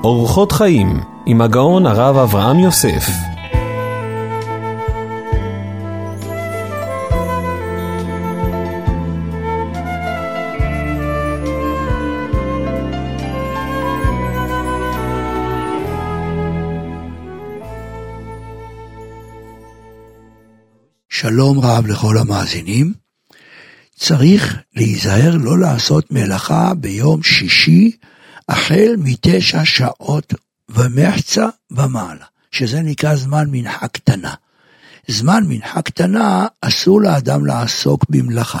אורחות חיים עם הגאון הרב אברהם יוסף. שלום רב לכל המאזינים. צריך להיזהר לא לעשות מלאכה ביום שישי החל 9 שעות ומחצה ומעלה, שזה נקרא זמן מנחה קטנה. זמן מנחה קטנה אסור לאדם לעסוק במלאכה.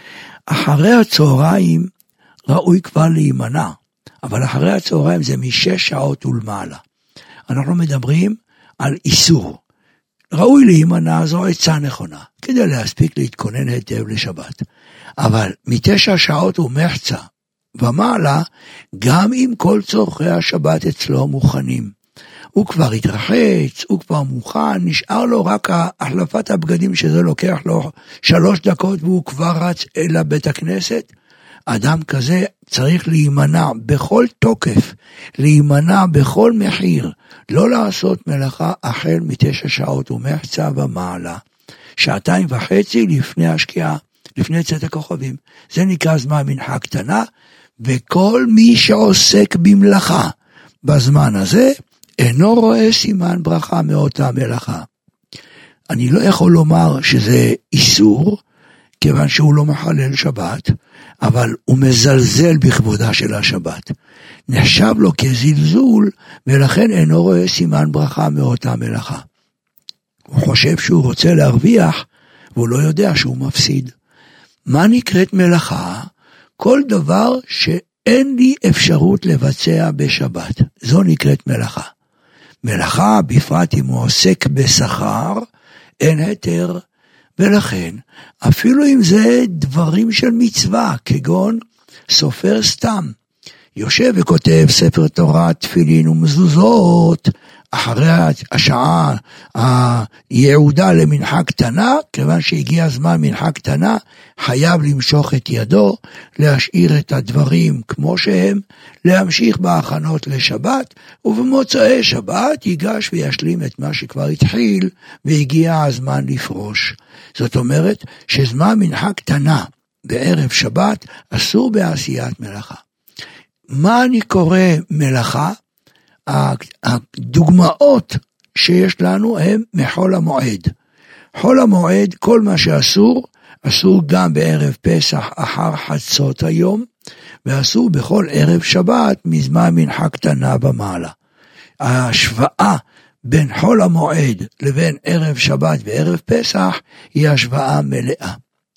אחרי הצהריים ראוי כבר להימנע, אבל אחרי הצהריים זה 6 שעות ולמעלה. אנחנו מדברים על איסור. ראוי להימנע, זו עצה נכונה, כדי להספיק להתכונן היטב לשבת. אבל 9 שעות ומחצה ומעלה, גם אם כל צורכי השבת אצלו מוכנים. הוא כבר התרחץ, הוא כבר מוכן, נשאר לו רק החלפת הבגדים שזה לוקח לו 3 דקות והוא כבר רץ אל בית הכנסת. אדם כזה צריך להימנע בכל תוקף, להימנע בכל מחיר, לא לעשות מלאכה החל 9 שעות ומחצה ומעלה. 2.5 לפני השקיעה, לפני צאת הכוכבים. זה נקרא זמן מנחה קטנה, וכל מי שעוסק במלאכה בזמן הזה, אינו רואה סימן ברכה מאותה מלאכה. אני לא יכול לומר שזה איסור, כיוון שהוא לא מחלל שבת, אבל הוא מזלזל בכבודה של השבת. נחשב לו כזלזול, ולכן אינו רואה סימן ברכה מאותה מלאכה. הוא חושב שהוא רוצה להרוויח, והוא לא יודע שהוא מפסיד. מה נקראת מלאכה? כל דבר שאין לי אפשרות לבצע בשבת. זו נקראת מלאכה. מלאכה, בפרט אם הוא עוסק בשכר, אין היתר, ולכן, אפילו אם זה דברים של מצווה, כגון סופר סתם, יושב וכותב ספר תורה, תפילין ומזוזות, אחרי השעה היעודה למנחה קטנה, כיוון שהגיע הזמן מנחה קטנה, חייב למשוך את ידו, להשאיר את הדברים כמו שהם, להמשיך בהכנות לשבת, ובמוצאי שבת ייגש וישלים את מה שכבר התחיל, והגיע הזמן לפרוש. זאת אומרת שזמן מנחה קטנה בערב שבת אסור בעשיית מלאכה. מה אני קורא מלאכה? הדוגמאות שיש לנו הם מחול המועד. חול המועד, כל מה שאסור, אסור גם בערב פסח אחר חצות היום, ואסור בכל ערב שבת מזמן מנחה קטנה ומעלה. ההשוואה בין חול המועד לבין ערב שבת וערב פסח היא השוואה מלאה.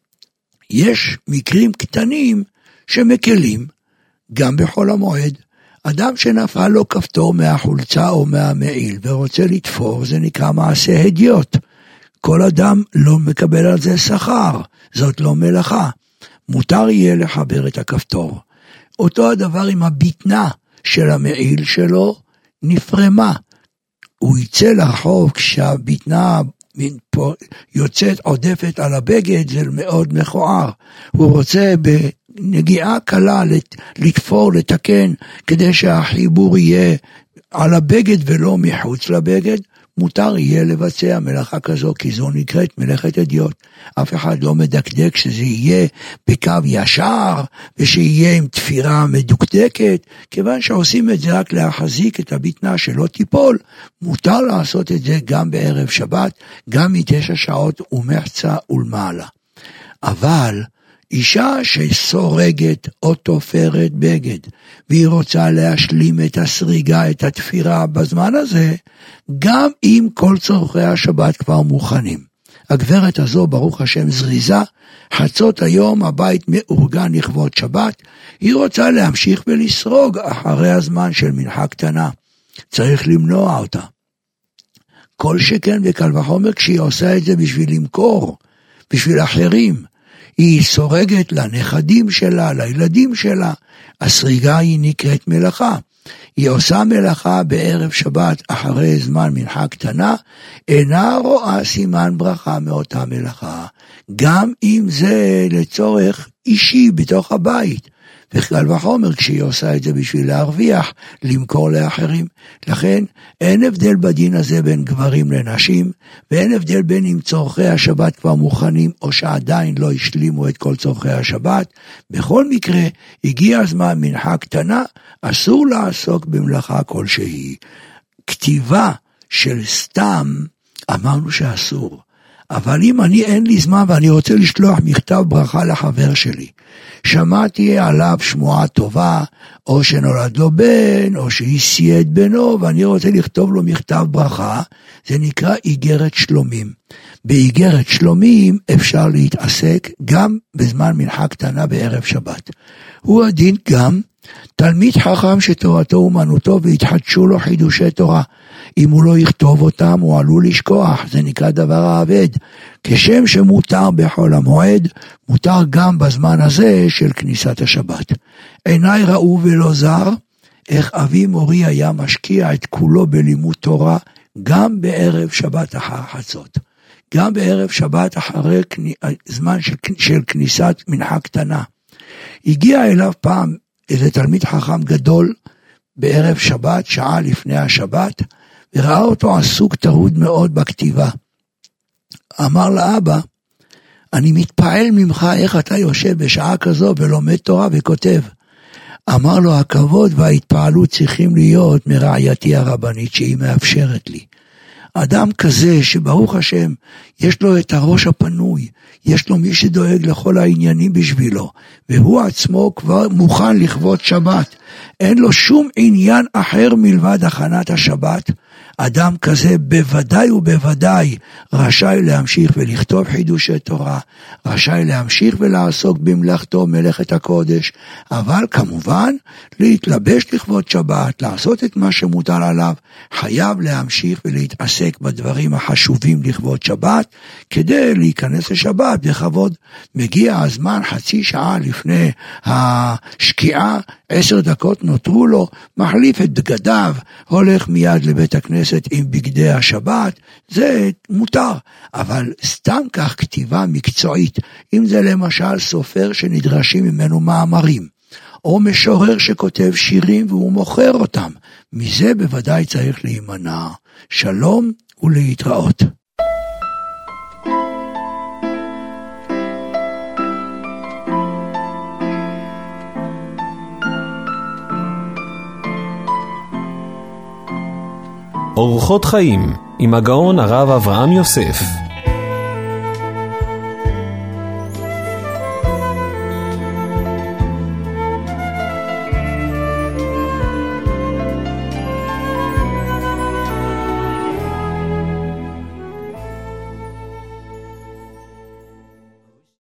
יש מקרים קטנים שמקלים גם בחול המועד. אדם שנפל לו כפתור מהחולצה או מהמעיל ורוצה לתפור, זה נקרא מעשה הדיוט. כל אדם לא מקבל על זה שכר, זאת לא מלאכה. מותר יהיה לחבר את הכפתור. אותו הדבר עם הביטנה של המעיל שלו נפרמה. הוא יצא לרחוב כשהביטנה יוצאת עודפת על הבגד, זה מאוד מכוער. הוא רוצה בנגיעה קלה לתפור, לתקן, כדי שהחיבור יהיה על הבגד ולא מחוץ לבגד. מותר יהיה לבצע מלאכה כזו, כי זו נקראת מלאכת הדיוט. אף אחד לא מדקדק שזה יהיה בקו ישר, ושיהיה עם תפירה מדוקדקת, כיוון שעושים את זה רק להחזיק את הביטנה שלא תיפול. מותר לעשות את זה גם בערב שבת, גם 9 שעות ומחצה ולמעלה. אבל אישה שסורגת או תופרת בגד, והיא רוצה להשלים את הסריגה, את התפירה בזמן הזה, גם אם כל צורכי השבת כבר מוכנים. הגברת הזו, ברוך השם, זריזה, חצות היום הבית מאורגן לכבוד שבת, היא רוצה להמשיך ולסרוג אחרי הזמן של מנחה קטנה. צריך למנוע אותה. כל שכן וקל וחומר כשהיא עושה את זה בשביל למכור, בשביל אחרים. היא סורגת לנכדים שלה, לילדים שלה. הסריגה היא נקראת מלאכה. היא עושה מלאכה בערב שבת אחרי זמן מנחה קטנה, אינה רואה סימן ברכה מאותה מלאכה, גם אם זה לצורך אישי בתוך הבית. וקל וחומר כשהיא עושה את זה בשביל להרוויח, למכור לאחרים. לכן אין הבדל בדין הזה בין גברים לנשים, ואין הבדל בין אם צורכי השבת כבר מוכנים, או שעדיין לא השלימו את כל צורכי השבת. בכל מקרה, הגיע הזמן מנחה קטנה, אסור לעסוק במלאכה כלשהי. כתיבה של סתם, אמרנו שאסור. אבל אם אין לי זמן ואני רוצה לשלוח מכתב ברכה לחבר שלי, שמעתי עליו שמועה טובה, או שנולד לו בן, או שהשיא את בנו, ואני רוצה לכתוב לו מכתב ברכה, זה נקרא איגרת שלומים. באיגרת שלומים אפשר להתעסק גם בזמן מנחה קטנה בערב שבת. הוא הדין גם תלמיד חכם שתורתו אומנותו והתחדשו לו חידושי תורה. אם הוא לא יכתוב אותם הוא עלול לשכוח, זה נקרא דבר האבד. כשם שמותר בחול המועד, מותר גם בזמן הזה של כניסת השבת. עיניי ראו ולא זר, איך אבי מורי היה משקיע את כולו בלימוד תורה, גם בערב שבת אחר חצות. גם בערב שבת אחרי זמן של כניסת מנחה קטנה. הגיע אליו פעם איזה תלמיד חכם גדול בערב שבת, שעה לפני השבת, וראה אותו עסוק טרוד מאוד בכתיבה. אמר לאבא, אני מתפעל ממך איך אתה יושב בשעה כזו ולומד תורה וכותב. אמר לו, הכבוד וההתפעלות צריכים להיות מרעייתי הרבנית שהיא מאפשרת לי. אדם כזה שברוך השם יש לו את הראש הפנוי, יש לו מי שדואג לכל העניינים בשבילו, והוא עצמו כבר מוכן לכבוד שבת, אין לו שום עניין אחר מלבד הכנת השבת. אדם כזה בוודאי ובוודאי רשאי להמשיך ולכתוב חידושי תורה, רשאי להמשיך ולעסוק במלאכתו מלאכת הקודש, אבל כמובן להתלבש לכבוד שבת, לעשות את מה שמוטל עליו, חייב להמשיך ולהתעסק בדברים החשובים לכבוד שבת, כדי להיכנס לשבת בכבוד. מגיע הזמן חצי שעה לפני השקיעה, 10 דקות נותרו לו, מחליף את בגדיו, הולך מיד לבית הכנסת עם בגדי השבת, זה מותר. אבל סתם כך כתיבה מקצועית, אם זה למשל סופר שנדרשים ממנו מאמרים, או משורר שכותב שירים והוא מוכר אותם, מזה בוודאי צריך להימנע. שלום ולהתראות. אורחות חיים עם הגאון הרב אברהם יוסף.